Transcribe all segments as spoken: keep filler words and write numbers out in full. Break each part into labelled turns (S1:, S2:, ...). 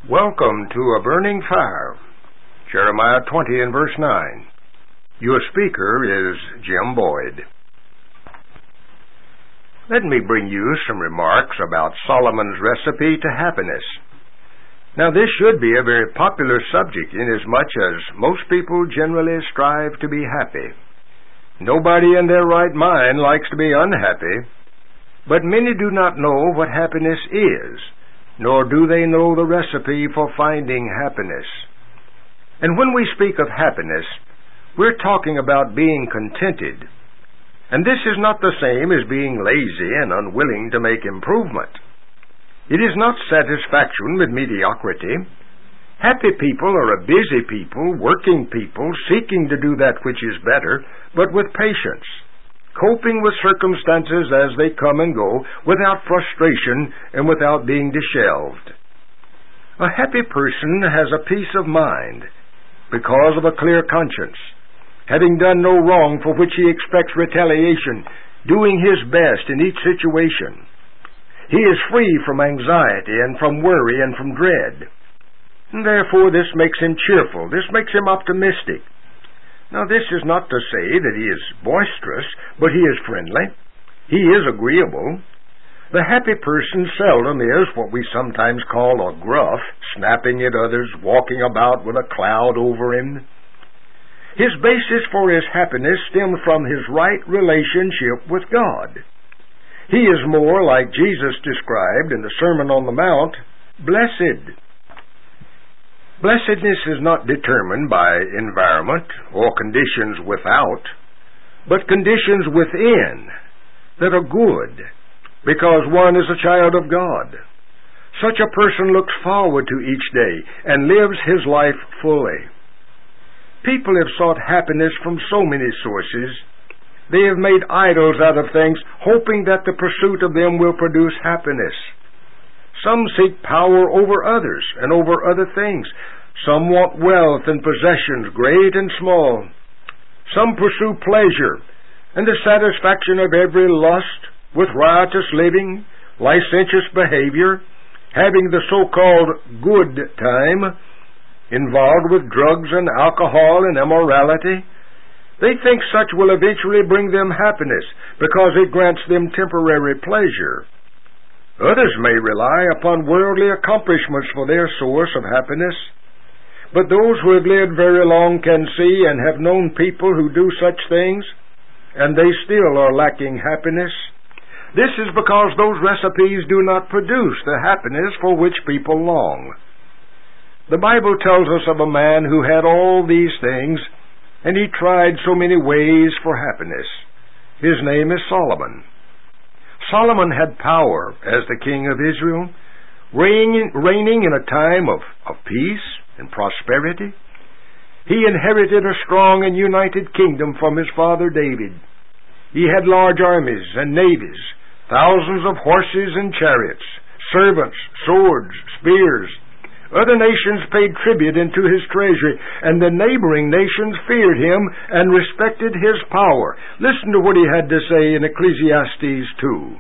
S1: Welcome to A Burning Fire, Jeremiah twenty and verse nine. Your speaker is Jim Boyd. Let me bring you some remarks about Solomon's recipe to happiness. Now, this should be a very popular subject inasmuch as most people generally strive to be happy. Nobody in their right mind likes to be unhappy, but many do not know what happiness is, nor do they know the recipe for finding happiness. And when we speak of happiness, we're talking about being contented. And this is not the same as being lazy and unwilling to make improvement. It is not satisfaction with mediocrity. Happy people are a busy people, working people, seeking to do that which is better, but with patience, coping with circumstances as they come and go, without frustration and without being disheveled. A happy person has a peace of mind because of a clear conscience, having done no wrong for which he expects retaliation, doing his best in each situation. He is free from anxiety and from worry and from dread. And therefore this makes him cheerful, this makes him optimistic. Now, this is not to say that he is boisterous, but he is friendly. He is agreeable. The happy person seldom is what we sometimes call a gruff, snapping at others, walking about with a cloud over him. His basis for his happiness stems from his right relationship with God. He is more like Jesus described in the Sermon on the Mount, blessed. Blessedness is not determined by environment or conditions without, but conditions within that are good, because one is a child of God. Such a person looks forward to each day and lives his life fully. People have sought happiness from so many sources. They have made idols out of things, hoping that the pursuit of them will produce happiness. Some seek power over others and over other things. Some want wealth and possessions, great and small. Some pursue pleasure and the satisfaction of every lust with riotous living, licentious behavior, having the so-called good time, involved with drugs and alcohol and immorality. They think such will eventually bring them happiness because it grants them temporary pleasure. Others may rely upon worldly accomplishments for their source of happiness. But those who have lived very long can see and have known people who do such things, and they still are lacking happiness. This is because those recipes do not produce the happiness for which people long. The Bible tells us of a man who had all these things, and he tried so many ways for happiness. His name is Solomon. Solomon had power as the king of Israel, reigning, reigning in a time of, of peace and prosperity. He inherited a strong and united kingdom from his father David. He had large armies and navies, thousands of horses and chariots, servants, swords, spears. Other nations paid tribute into his treasury, and the neighboring nations feared him and respected his power. Listen to what he had to say in Ecclesiastes two.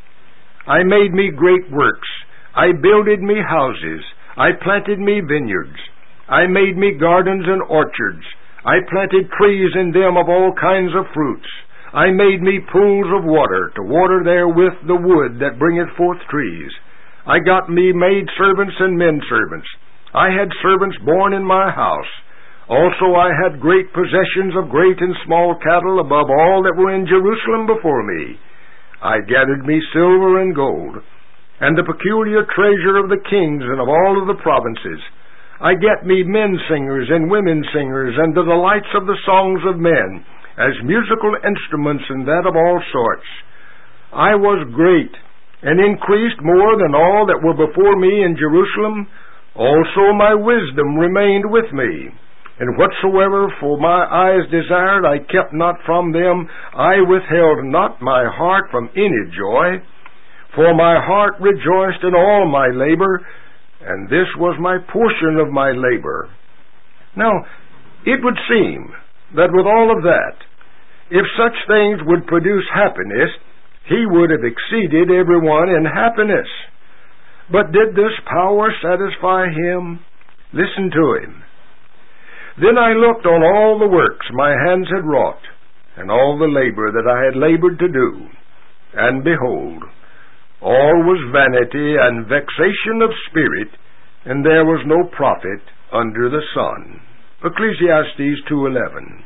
S1: I made me great works. I builded me houses. I planted me vineyards. I made me gardens and orchards. I planted trees in them of all kinds of fruits. I made me pools of water, to water therewith the wood that bringeth forth trees. I got me maid servants and men servants. I had servants born in my house. Also I had great possessions of great and small cattle above all that were in Jerusalem before me. I gathered me silver and gold, and the peculiar treasure of the kings and of all of the provinces. I get me men singers and women singers, and the delights of the songs of men, as musical instruments and that of all sorts. I was great, and increased more than all that were before me in Jerusalem. Also my wisdom remained with me, and whatsoever for my eyes desired I kept not from them. I withheld not my heart from any joy. For my heart rejoiced in all my labor, and this was my portion of my labor. Now, it would seem that with all of that, if such things would produce happiness, he would have exceeded everyone in happiness. But did this power satisfy him? Listen to him. Then I looked on all the works my hands had wrought, and all the labor that I had labored to do, and behold, all was vanity and vexation of spirit, and there was no profit under the sun. Ecclesiastes two eleven.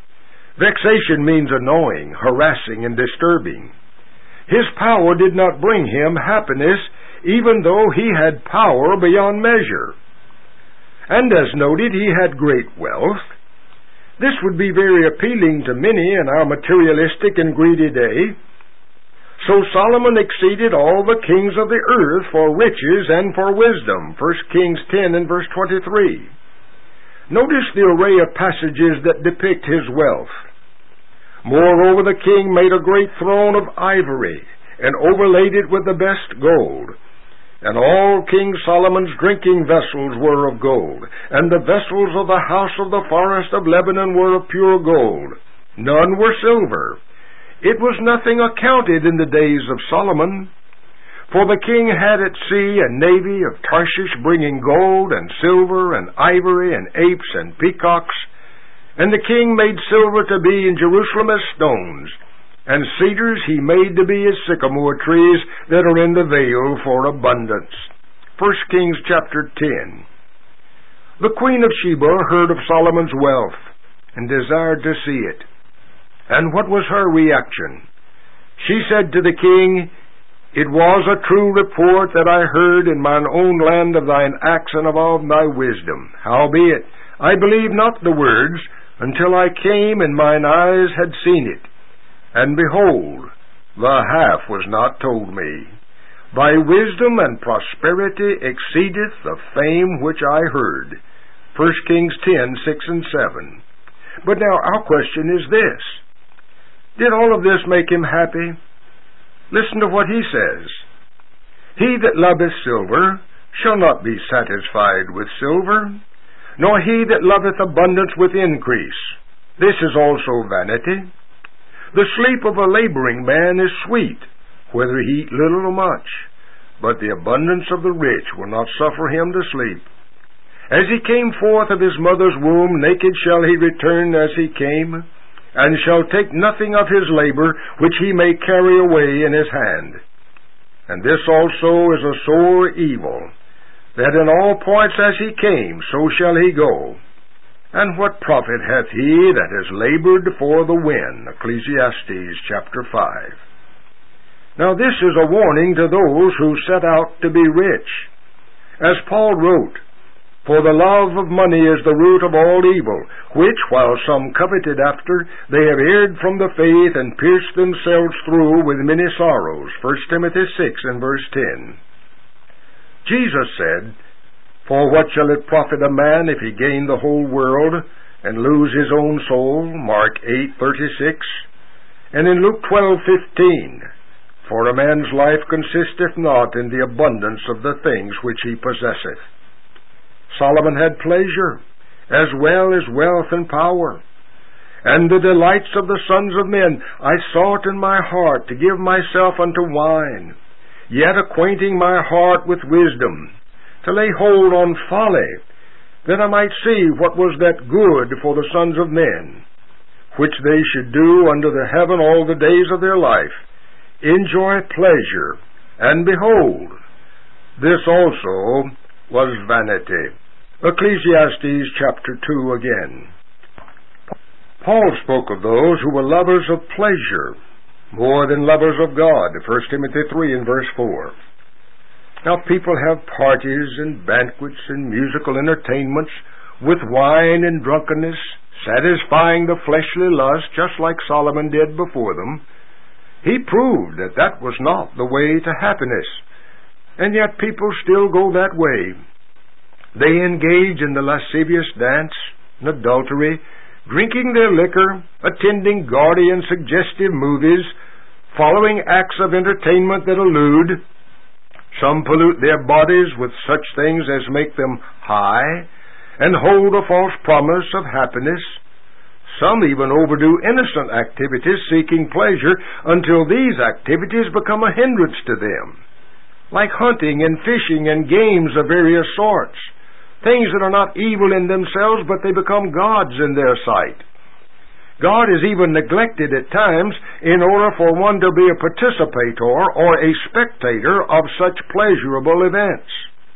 S1: Vexation means annoying, harassing, and disturbing. His power did not bring him happiness, even though he had power beyond measure. And as noted, he had great wealth. This would be very appealing to many in our materialistic and greedy day. So Solomon exceeded all the kings of the earth for riches and for wisdom. First Kings ten and verse twenty-three. Notice the array of passages that depict his wealth. Moreover, the king made a great throne of ivory, and overlaid it with the best gold. And all King Solomon's drinking vessels were of gold, and the vessels of the house of the forest of Lebanon were of pure gold. None were silver. It was nothing accounted in the days of Solomon. For the king had at sea a navy of Tarshish bringing gold and silver and ivory and apes and peacocks. And the king made silver to be in Jerusalem as stones, and cedars he made to be as sycamore trees that are in the vale for abundance. First Kings chapter ten. The queen of Sheba heard of Solomon's wealth, and desired to see it. And what was her reaction? She said to the king, It was a true report that I heard in mine own land of thine acts and of all thy wisdom. Howbeit, I believed not the words, until I came and mine eyes had seen it. And behold, the half was not told me. Thy wisdom and prosperity exceedeth the fame which I heard. First Kings ten, six and seven. But now our question is this. Did all of this make him happy? Listen to what he says. He that loveth silver shall not be satisfied with silver, nor he that loveth abundance with increase. This is also vanity. The sleep of a laboring man is sweet, whether he eat little or much, but the abundance of the rich will not suffer him to sleep. As he came forth of his mother's womb, naked shall he return as he came, and shall take nothing of his labor which he may carry away in his hand. And this also is a sore evil, that in all points as he came, so shall he go. And what profit hath he that has labored for the wind? Ecclesiastes chapter five. Now this is a warning to those who set out to be rich. As Paul wrote, For the love of money is the root of all evil, which, while some coveted after, they have erred from the faith and pierced themselves through with many sorrows. First Timothy six and verse ten. Jesus said, For what shall it profit a man if he gain the whole world and lose his own soul? Mark eight thirty-six. And in Luke twelve fifteen, For a man's life consisteth not in the abundance of the things which he possesseth. Solomon had pleasure, as well as wealth and power. And the delights of the sons of men I sought in my heart to give myself unto wine, yet acquainting my heart with wisdom, to lay hold on folly, that I might see what was that good for the sons of men, which they should do under the heaven all the days of their life, enjoy pleasure, and behold, this also was vanity. Ecclesiastes chapter two again. Paul spoke of those who were lovers of pleasure more than lovers of God. First Timothy three and verse four. Now people have parties and banquets and musical entertainments with wine and drunkenness, satisfying the fleshly lust just like Solomon did before them. He proved that that was not the way to happiness. And yet people still go that way. They engage in the lascivious dance and adultery, drinking their liquor, attending gaudy and suggestive movies, following acts of entertainment that allude. Some pollute their bodies with such things as make them high and hold a false promise of happiness. Some even overdo innocent activities seeking pleasure until these activities become a hindrance to them. like hunting and fishing and games of various sorts, things that are not evil in themselves, but they become gods in their sight. God is even neglected at times in order for one to be a participator or a spectator of such pleasurable events.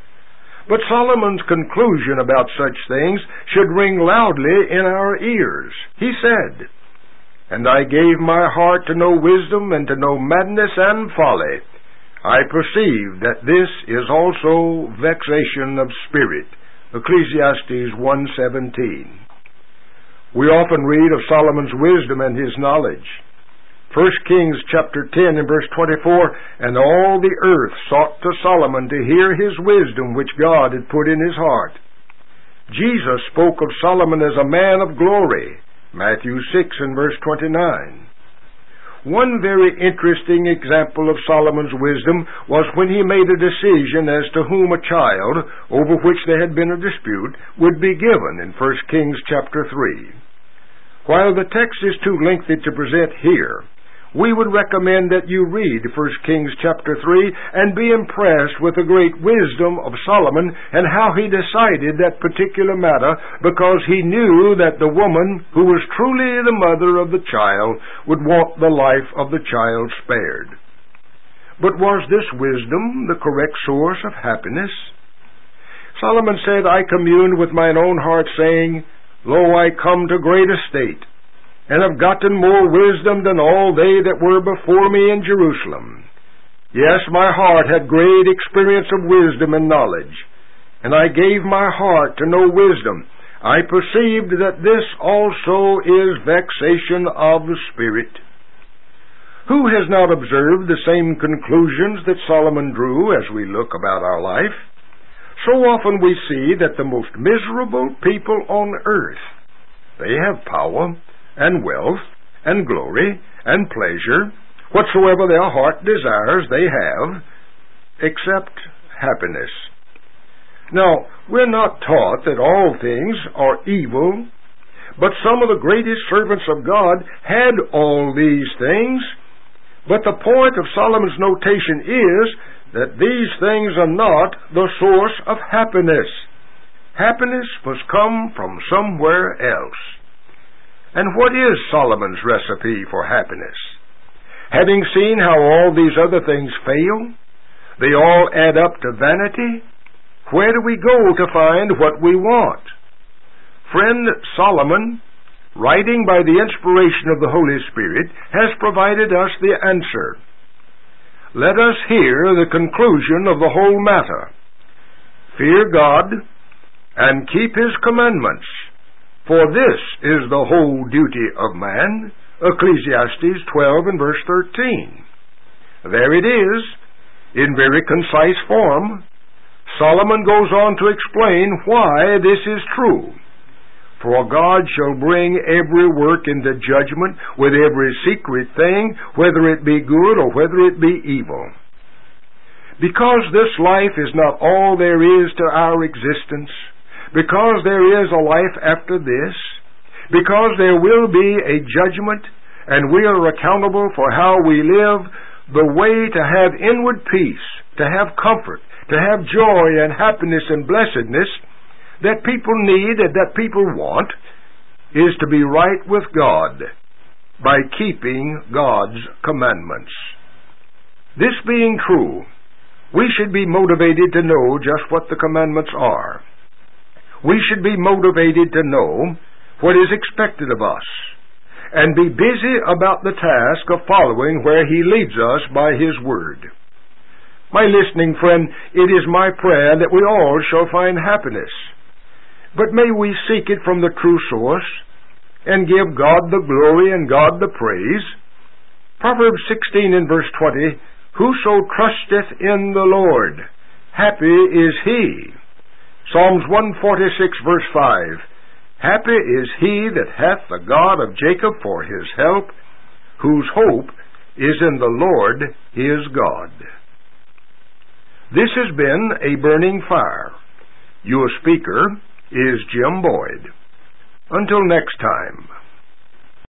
S1: But Solomon's conclusion about such things should ring loudly in our ears. He said, "And I gave my heart to know wisdom and to know madness and folly. I perceive that this is also vexation of spirit." Ecclesiastes one seventeen. We often read of Solomon's wisdom and his knowledge. First Kings chapter ten and verse twenty-four, "And all the earth sought to Solomon to hear his wisdom which God had put in his heart." Jesus spoke of Solomon as a man of glory. Matthew six and verse twenty-nine. One very interesting example of Solomon's wisdom was when he made a decision as to whom a child, over which there had been a dispute, would be given in First Kings chapter three. While the text is too lengthy to present here, we would recommend that you read First Kings chapter three and be impressed with the great wisdom of Solomon and how he decided that particular matter, because he knew that the woman who was truly the mother of the child would want the life of the child spared. But was this wisdom the correct source of happiness? Solomon said, "I communed with mine own heart, saying, Lo, I come to great estate, and have gotten more wisdom than all they that were before me in Jerusalem. Yes, my heart had great experience of wisdom and knowledge, and I gave my heart to know wisdom. I perceived that this also is vexation of the spirit." Who has not observed the same conclusions that Solomon drew as we look about our life? So often we see that the most miserable people on earth, they have power and wealth and glory and pleasure, whatsoever their heart desires they have, except happiness. Now, we're not taught that all things are evil, but some of the greatest servants of God had all these things. But the point of Solomon's notation is that these things are not the source of happiness. Happiness must come from somewhere else. And what is Solomon's recipe for happiness? Having seen how all these other things fail, they all add up to vanity, where do we go to find what we want? Friend Solomon, writing by the inspiration of the Holy Spirit, has provided us the answer. Let us hear the conclusion of the whole matter. Fear God and keep His commandments, for this is the whole duty of man. Ecclesiastes twelve and verse thirteen. There it is, in very concise form. Solomon goes on to explain why this is true. For God shall bring every work into judgment with every secret thing, whether it be good or whether it be evil. Because this life is not all there is to our existence, because there is a life after this, because there will be a judgment, and we are accountable for how we live, the way to have inward peace, to have comfort, to have joy and happiness and blessedness that people need and that people want, is to be right with God by keeping God's commandments. This being true, we should be motivated to know just what the commandments are. We should be motivated to know what is expected of us, and be busy about the task of following where He leads us by His Word. My listening friend, it is my prayer that we all shall find happiness. But may we seek it from the true source, and give God the glory and God the praise. Proverbs sixteen and verse twenty, Whoso trusteth in the Lord, happy is he. Psalms one forty-six verse five, Happy is he that hath the God of Jacob for his help, whose hope is in the Lord his God. This has been A Burning Fire. Your speaker is Jim Boyd. Until next time.